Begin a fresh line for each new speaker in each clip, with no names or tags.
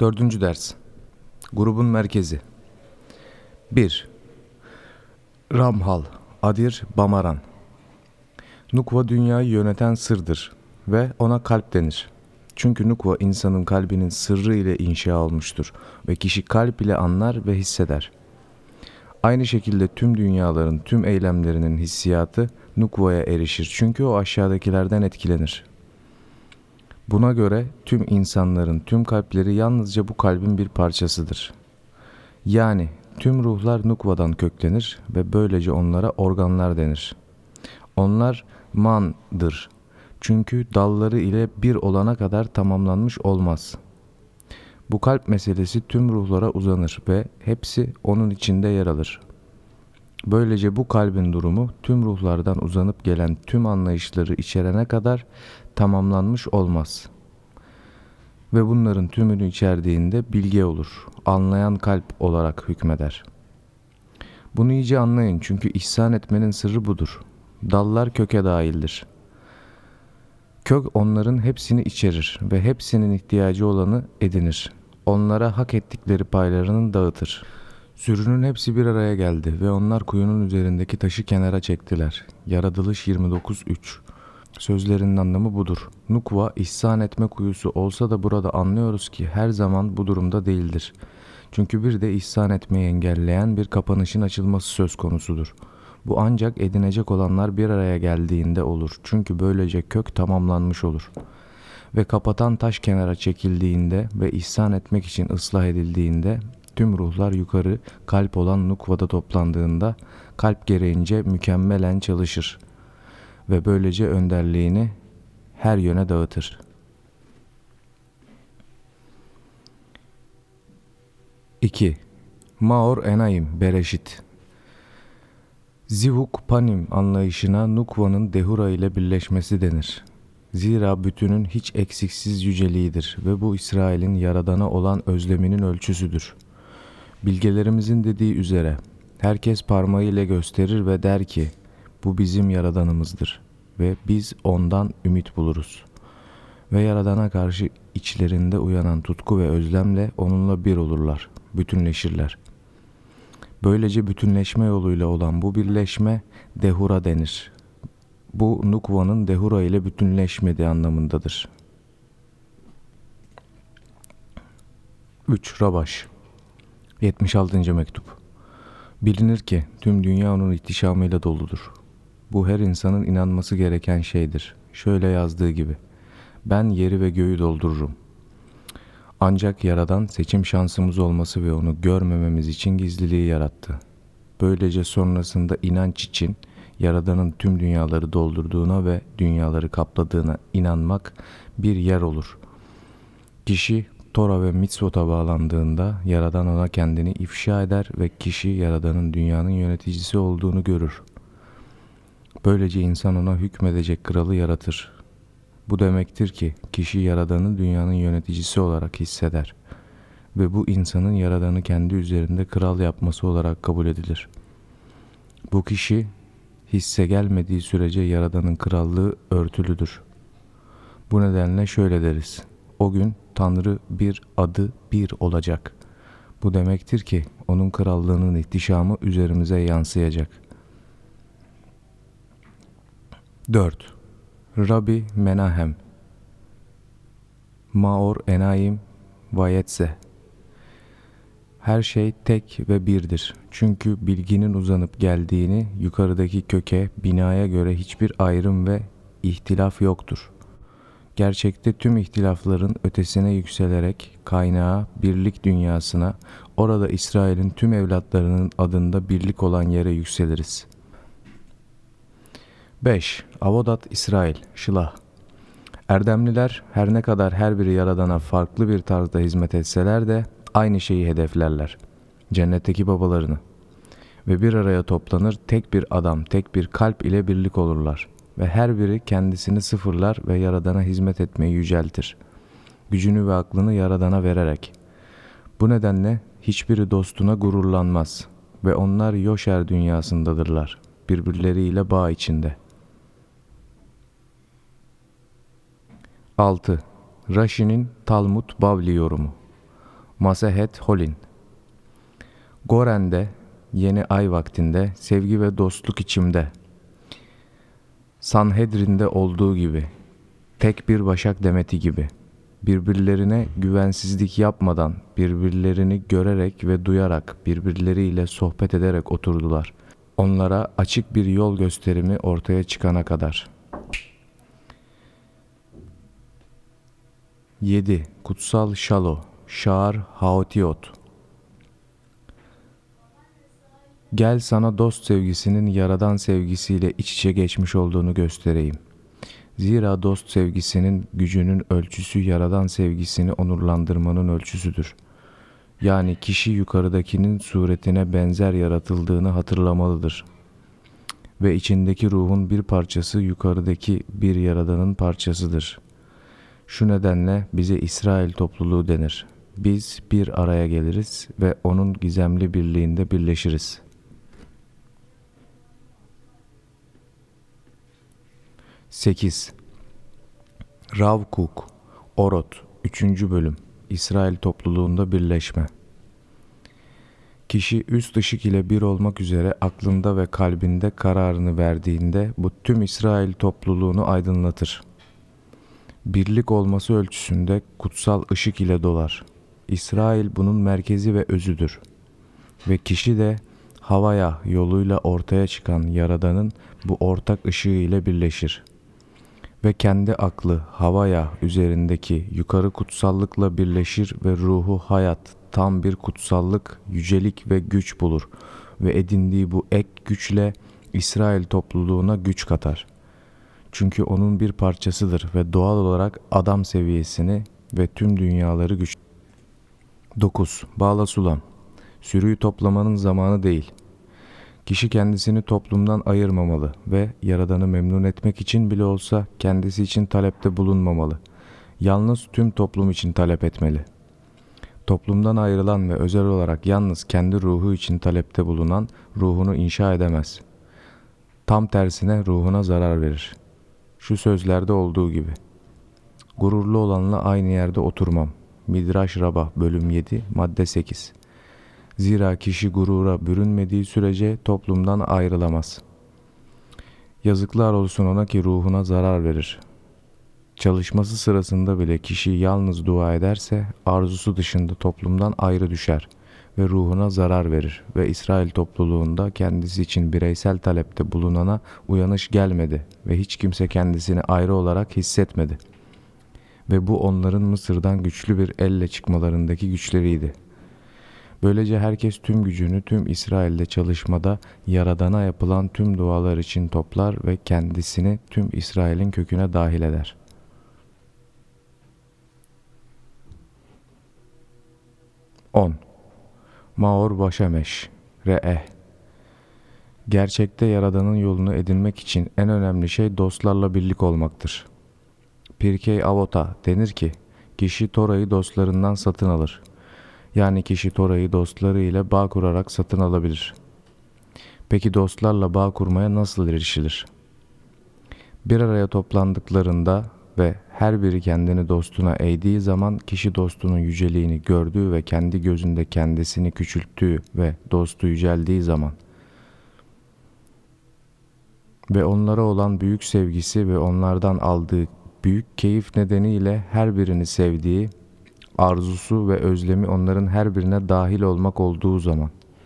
Dördüncü ders. Grubun merkezi. 1. Ramhal, Adir Bamaran. Nukva dünyayı yöneten sırdır ve ona kalp denir. Çünkü Nukva insanın kalbinin sırrı ile inşa olmuştur ve kişi kalp ile anlar ve hisseder. Aynı şekilde tüm dünyaların tüm eylemlerinin hissiyatı Nukva'ya erişir çünkü o aşağıdakilerden etkilenir. Buna göre tüm insanların tüm kalpleri yalnızca bu kalbin bir parçasıdır. Yani tüm ruhlar Nukva'dan köklenir ve böylece onlara organlar denir. Onlar mandır. Çünkü dalları ile bir olana kadar tamamlanmış olmaz. Bu kalp meselesi tüm ruhlara uzanır ve hepsi onun içinde yer alır. Böylece bu kalbin durumu tüm ruhlardan uzanıp gelen tüm anlayışları içerene kadar tamamlanmış olmaz. Ve bunların tümünü içerdiğinde bilge olur, anlayan kalp olarak hükmeder. Bunu iyice anlayın çünkü ihsan etmenin sırrı budur. Dallar köke dahildir. Kök onların hepsini içerir ve hepsinin ihtiyacı olanı edinir. Onlara hak ettikleri paylarını dağıtır. Sürünün hepsi bir araya geldi ve onlar kuyunun üzerindeki taşı kenara çektiler. Yaratılış 29.3. Sözlerinin anlamı budur. Nukva, ihsan etme kuyusu olsa da burada anlıyoruz ki her zaman bu durumda değildir. Çünkü bir de ihsan etmeyi engelleyen bir kapanışın açılması söz konusudur. Bu ancak edinecek olanlar bir araya geldiğinde olur. Çünkü böylece kök tamamlanmış olur. Ve kapatan taş kenara çekildiğinde ve ihsan etmek için ıslah edildiğinde tüm ruhlar yukarı kalp olan Nukva'da toplandığında kalp gereğince mükemmelen çalışır ve böylece önderliğini her yöne dağıtır. 2. Maor Enayim Bereşit. Zivuk Panim anlayışına Nukva'nın Dehura ile birleşmesi denir. Zira bütünün hiç eksiksiz yüceliğidir ve bu İsrail'in Yaradan'a olan özleminin ölçüsüdür. Bilgelerimizin dediği üzere herkes parmağı ile gösterir ve der ki bu bizim Yaradanımızdır ve biz ondan ümit buluruz. Ve Yaradan'a karşı içlerinde uyanan tutku ve özlemle onunla bir olurlar, bütünleşirler. Böylece bütünleşme yoluyla olan bu birleşme Dehura denir. Bu Nukva'nın Dehura ile bütünleşmediği anlamındadır. 3. Rabaş 76. mektup. Bilinir ki tüm dünya onun ihtişamıyla doludur. Bu her insanın inanması gereken şeydir. Şöyle yazdığı gibi: ben yeri ve göğü doldururum. Ancak Yaradan seçim şansımız olması ve onu görmememiz için gizliliği yarattı. Böylece sonrasında inanç için Yaradan'ın tüm dünyaları doldurduğuna ve dünyaları kapladığına inanmak bir yer olur. Kişi Tora ve Mitzvot'a bağlandığında Yaradan ona kendini ifşa eder ve kişi Yaradan'ın dünyanın yöneticisi olduğunu görür. Böylece insan ona hükmedecek kralı yaratır. Bu demektir ki kişi Yaradan'ı dünyanın yöneticisi olarak hisseder ve bu insanın Yaradan'ı kendi üzerinde kral yapması olarak kabul edilir. Bu kişi hisse gelmediği sürece Yaradan'ın krallığı örtülüdür. Bu nedenle şöyle deriz: o gün Tanrı bir adı bir olacak. Bu demektir ki onun krallığının ihtişamı üzerimize yansıyacak. 4. Rabbi Menahem Maor Enayim Vayetse. Her şey tek ve birdir. Çünkü bilginin uzanıp geldiğini yukarıdaki köke, binaya göre hiçbir ayrım ve ihtilaf yoktur. Gerçekte tüm ihtilafların ötesine yükselerek kaynağa, birlik dünyasına, orada İsrail'in tüm evlatlarının adında birlik olan yere yükseliriz. 5. Avodat İsrail Şılah. Erdemliler her ne kadar her biri Yaradan'a farklı bir tarzda hizmet etseler de aynı şeyi hedeflerler: cennetteki babalarını. Ve bir araya toplanır, tek bir adam, tek bir kalp ile birlik olurlar. Ve her biri kendisini sıfırlar ve Yaradan'a hizmet etmeyi yüceltir. Gücünü ve aklını Yaradan'a vererek. Bu nedenle hiçbiri dostuna gururlanmaz ve onlar Yoşer dünyasındadırlar, birbirleriyle bağ içinde. 6. Rashi'nin Talmud Bavli yorumu. Masehet Holin. Goren'de, yeni ay vaktinde, sevgi ve dostluk içimde. Sanhedrin'de olduğu gibi, tek bir başak demeti gibi. Birbirlerine güvensizlik yapmadan, birbirlerini görerek ve duyarak, birbirleriyle sohbet ederek oturdular. Onlara açık bir yol gösterimi ortaya çıkana kadar. 7. Kutsal Şalo, Şaar Haotiot. Gel sana dost sevgisinin yaradan sevgisiyle iç içe geçmiş olduğunu göstereyim. Zira dost sevgisinin gücünün ölçüsü yaradan sevgisini onurlandırmanın ölçüsüdür. Yani kişi yukarıdakinin suretine benzer yaratıldığını hatırlamalıdır. Ve içindeki ruhun bir parçası yukarıdaki bir yaradanın parçasıdır. Şu nedenle bize İsrail topluluğu denir. Biz bir araya geliriz ve onun gizemli birliğinde birleşiriz. 8. Rav Kuk, Orot, 3. bölüm. İsrail topluluğunda birleşme. Kişi üst ışık ile bir olmak üzere aklında ve kalbinde kararını verdiğinde bu tüm İsrail topluluğunu aydınlatır. Birlik olması ölçüsünde kutsal ışık ile dolar. İsrail bunun merkezi ve özüdür. Ve kişi de havaya yoluyla ortaya çıkan Yaradan'ın bu ortak ışığı ile birleşir. Ve kendi aklı havaya üzerindeki yukarı kutsallıkla birleşir ve ruhu hayat, tam bir kutsallık, yücelik ve güç bulur. Ve edindiği bu ek güçle İsrail topluluğuna güç katar. Çünkü onun bir parçasıdır ve doğal olarak adam seviyesini ve tüm dünyaları güç. 9. Bağla sulam. Sürüyü toplamanın zamanı değil. Kişi kendisini toplumdan ayırmamalı ve Yaradan'ı memnun etmek için bile olsa kendisi için talepte bulunmamalı. Yalnız tüm toplum için talep etmeli. Toplumdan ayrılan ve özel olarak yalnız kendi ruhu için talepte bulunan ruhunu inşa edemez. Tam tersine ruhuna zarar verir. Şu sözlerde olduğu gibi. Gururlu olanla aynı yerde oturmam. Midraş Rabbah bölüm 7 madde 8. Zira kişi gurura bürünmediği sürece toplumdan ayrılamaz. Yazıklar olsun ona ki ruhuna zarar verir. Çalışması sırasında bile kişi yalnız dua ederse arzusu dışında toplumdan ayrı düşer ve ruhuna zarar verir ve İsrail topluluğunda kendisi için bireysel talepte bulunana uyanış gelmedi ve hiç kimse kendisini ayrı olarak hissetmedi. Ve bu onların Mısır'dan güçlü bir elle çıkmalarındaki güçleriydi. Böylece herkes tüm gücünü tüm İsrail'de çalışmada Yaradan'a yapılan tüm dualar için toplar ve kendisini tüm İsrail'in köküne dahil eder. On. Maor Başameş Re'eh. Gerçekte Yaradan'ın yolunu edinmek için en önemli şey dostlarla birlik olmaktır. Pirkei Avot'a denir ki, kişi Tora'yı dostlarından satın alır. Yani kişi Tora'yı dostlarıyla bağ kurarak satın alabilir. Peki dostlarla bağ kurmaya nasıl erişilir? Bir araya toplandıklarında ve her biri kendini dostuna eğdiği zaman kişi dostunun yüceliğini gördüğü ve kendi gözünde kendisini küçülttüğü ve dostu yüceldiği zaman ve onlara olan büyük sevgisi ve onlardan aldığı büyük keyif nedeniyle her birini sevdiği, arzusu ve özlemi onların her birine dahil olmak olduğu zaman.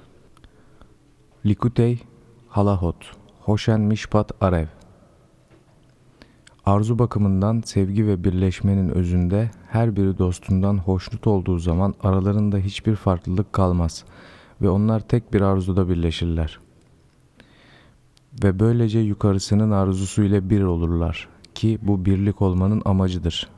Likutey Halahot Hoshen Mishpat Arev. Arzu bakımından sevgi ve birleşmenin özünde her biri dostundan hoşnut olduğu zaman aralarında hiçbir farklılık kalmaz ve onlar tek bir arzuda birleşirler. Ve böylece yukarısının arzusu ile bir olurlar ki bu birlik olmanın amacıdır.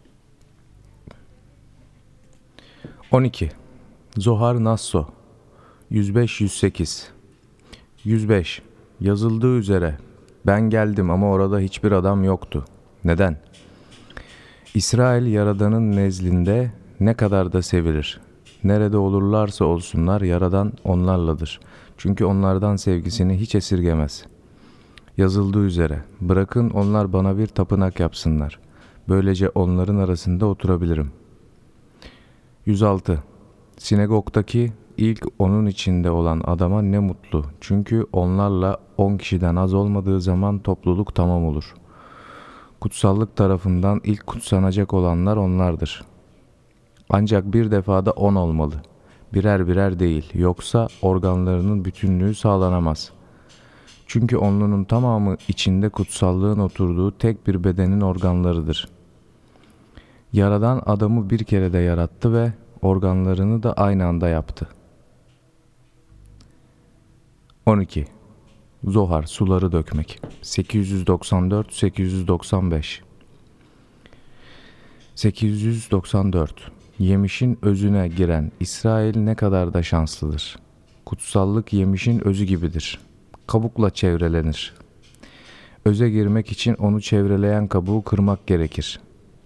12. Zohar Nasso 105-108. 105. Yazıldığı üzere ben geldim ama orada hiçbir adam yoktu. Neden? İsrail Yaradan'ın nezdinde ne kadar da sevilir. Nerede olurlarsa olsunlar Yaradan onlarladır. Çünkü onlardan sevgisini hiç esirgemez. Yazıldığı üzere bırakın onlar bana bir tapınak yapsınlar. Böylece onların arasında oturabilirim. 106. Sinagogdaki ilk onun içinde olan adama ne mutlu. Çünkü onlarla 10 kişiden az olmadığı zaman topluluk tamam olur. Kutsallık tarafından ilk kutsanacak olanlar onlardır. Ancak bir defada 10 olmalı. Birer birer değil, yoksa organlarının bütünlüğü sağlanamaz. Çünkü onlunun tamamı içinde kutsallığın oturduğu tek bir bedenin organlarıdır. Yaradan adamı bir kere de yarattı ve organlarını da aynı anda yaptı. 12. Zohar suları dökmek. 894-895. 894. Yemişin özüne giren İsrail ne kadar da şanslıdır. Kutsallık yemişin özü gibidir. Kabukla çevrelenir. Öze girmek için onu çevreleyen kabuğu kırmak gerekir.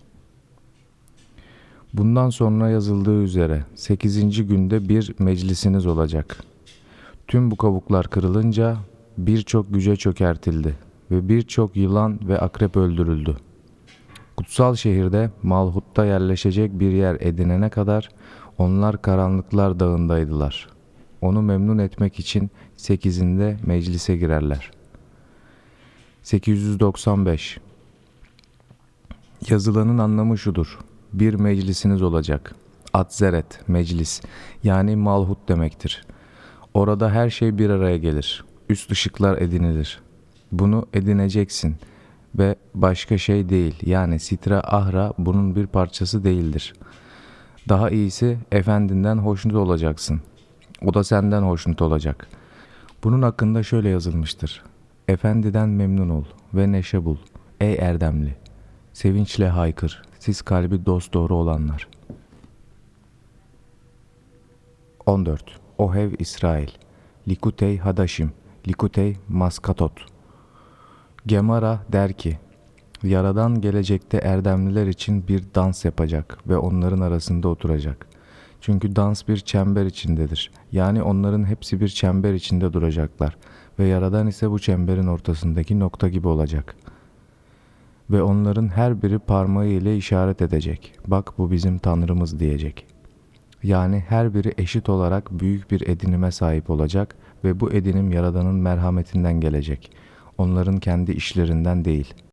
Bundan sonra yazıldığı üzere 8. günde bir meclisiniz olacak. Tüm bu kabuklar kırılınca birçok güce çökertildi ve birçok yılan ve akrep öldürüldü. Kutsal şehirde Malhut'ta yerleşecek bir yer edinene kadar onlar karanlıklar dağındaydılar. Onu memnun etmek için 8'inde meclise girerler. 895. Yazılanın anlamı şudur. Bir meclisiniz olacak. Atzeret, meclis, yani Malhut demektir. Orada her şey bir araya gelir. Üst ışıklar edinilir. Bunu edineceksin ve başka şey değil. Yani Sitra Ahra bunun bir parçası değildir. Daha iyisi efendinden hoşnut olacaksın. O da senden hoşnut olacak. Bunun hakkında şöyle yazılmıştır. Efendiden memnun ol ve neşe bul. Ey erdemli! Sevinçle haykır. Siz kalbi dosdoğru olanlar. 14. Ohev İsrail. Likutey Hadaşim. Likutey Maskatot. Gemara der ki, Yaradan gelecekte erdemliler için bir dans yapacak ve onların arasında oturacak. Çünkü dans bir çember içindedir. Yani onların hepsi bir çember içinde duracaklar ve Yaradan ise bu çemberin ortasındaki nokta gibi olacak. Ve onların her biri parmağı ile işaret edecek. Bak bu bizim Tanrımız diyecek. Yani her biri eşit olarak büyük bir edinime sahip olacak ve bu edinim Yaradan'ın merhametinden gelecek. Onların kendi işlerinden değil.